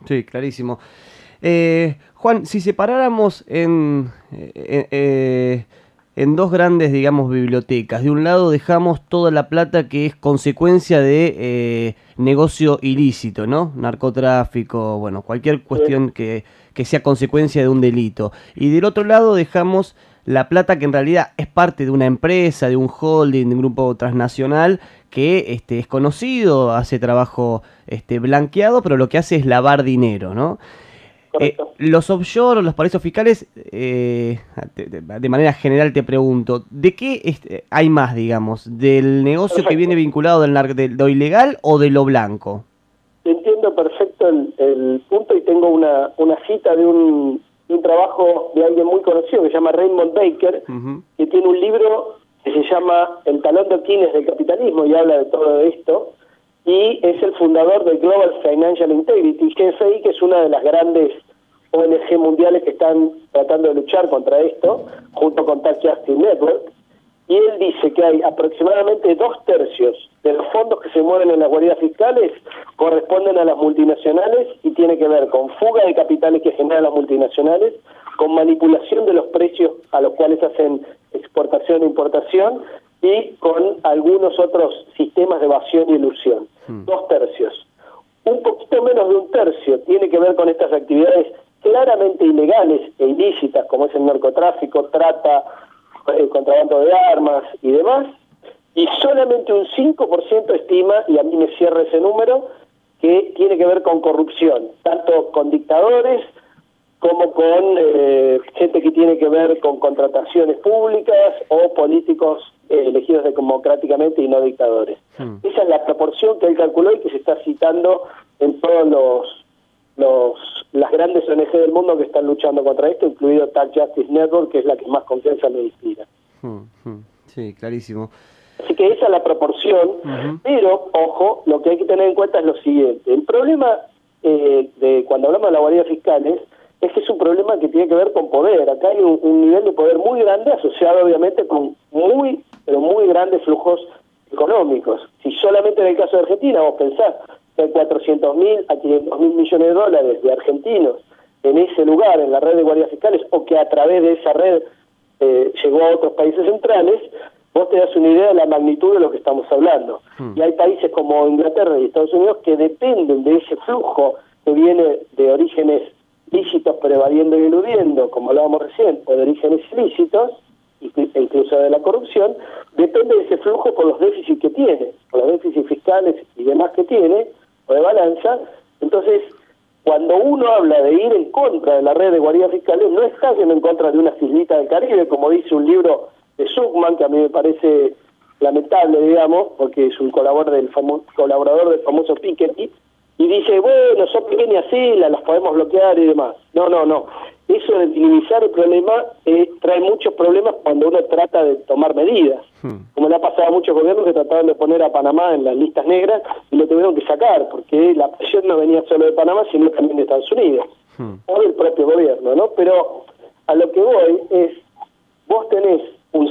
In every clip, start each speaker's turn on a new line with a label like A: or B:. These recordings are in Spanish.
A: Sí, clarísimo. Juan, si separáramos en dos grandes, digamos, bibliotecas, de un lado dejamos toda la plata que es consecuencia de negocio ilícito, ¿no? Narcotráfico, bueno, cualquier cuestión que sea consecuencia de un delito. Y del otro lado dejamos la plata que en realidad es parte de una empresa, de un holding, de un grupo transnacional que es conocido, hace trabajo blanqueado, pero lo que hace es lavar dinero, ¿no?
B: Correcto.
A: Los offshore, los paraísos fiscales, de manera general te pregunto, ¿de qué hay más, digamos? ¿Del negocio que viene
B: Perfecto.
A: vinculado de lo ilegal o de lo blanco?
B: Entiendo perfecto el punto y tengo una cita de un trabajo de alguien muy conocido que se llama Raymond Baker,
A: Ujú.
B: que tiene un libro que se llama El talón de Aquiles del capitalismo y habla de todo esto, y es el fundador del Global Financial Integrity, GFI, que es una de las grandes ONG mundiales que están tratando de luchar contra esto, junto con Tax Justice Network. Y él dice que hay aproximadamente 2/3 de los fondos que se mueven en las guaridas fiscales corresponden a las multinacionales y tiene que ver con fuga de capitales que generan las multinacionales, con manipulación de los precios a los cuales hacen exportación e importación y con algunos otros sistemas de evasión y elusión. 2/3. Un poquito menos de 1/3 tiene que ver con estas actividades claramente ilegales e ilícitas, como es el narcotráfico, trata, contrabando de armas y demás, y solamente un 5% estima, y a mí me cierra ese número, que tiene que ver con corrupción, tanto con dictadores como con gente que tiene que ver con contrataciones públicas o políticos elegidos democráticamente y no dictadores. Esa es la proporción que él calculó y que se está citando en todos las grandes ONG del mundo que están luchando contra esto, incluido Tax Justice Network, que es la que más confianza me inspira.
A: Sí, clarísimo.
B: Así que esa es la proporción, pero, ojo, lo que hay que tener en cuenta es lo siguiente. El problema de cuando hablamos de la guarida fiscales es que es un problema que tiene que ver con poder. Acá hay un nivel de poder muy grande asociado obviamente con muy, pero muy grandes flujos económicos. Si solamente en el caso de Argentina vos pensás que hay 400.000 a 500.000 millones de dólares de argentinos en ese lugar, en la red de guardias fiscales, o que a través de esa red llegó a otros países centrales, vos te das una idea de la magnitud de lo que estamos hablando. Y hay países como Inglaterra y Estados Unidos que dependen de ese flujo que viene de orígenes lícitos pero evadiendo y eludiendo, como hablábamos recién, o de orígenes ilícitos, e incluso de la corrupción, depende de ese flujo por los déficits que tiene, por los déficits fiscales y demás que tiene, o de balanza. Entonces, cuando uno habla de ir en contra de la red de guaridas fiscales, no está yendo en contra de unas islitas del Caribe, como dice un libro de Zuckman, que a mí me parece lamentable, digamos, porque es un colaborador del famoso Piketty, y dice, bueno, son pequeñas islas, las podemos bloquear y demás. No. Eso de minimizar el problema trae muchos problemas cuando uno trata de tomar medidas. Como le ha pasado a muchos gobiernos que trataban de poner a Panamá en las listas negras y lo tuvieron que sacar, porque la presión no venía solo de Panamá, sino también de Estados Unidos, o del propio gobierno, ¿no? Pero a lo que voy es, vos tenés un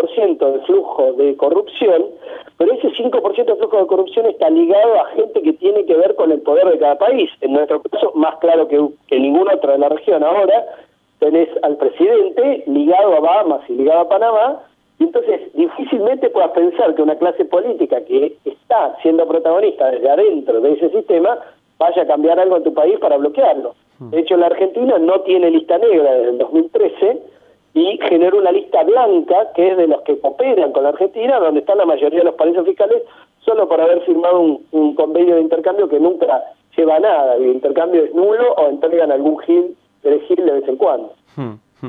B: 5% de flujo de corrupción, pero ese 5% de flujo de corrupción está ligado a gente que tiene que ver con el poder de cada país. En nuestro caso, más claro que ningún otro de la región ahora, tenés al presidente ligado a Bahamas y ligado a Panamá, y entonces difícilmente puedas pensar que una clase política que está siendo protagonista desde adentro de ese sistema vaya a cambiar algo en tu país para bloquearlo. De hecho, la Argentina no tiene lista negra desde el 2013, y generó una lista blanca que es de los que cooperan con la Argentina, donde están la mayoría de los paraísos fiscales, solo por haber firmado un convenio de intercambio que nunca lleva a nada. El intercambio es nulo o entregan algún gil de vez en cuando.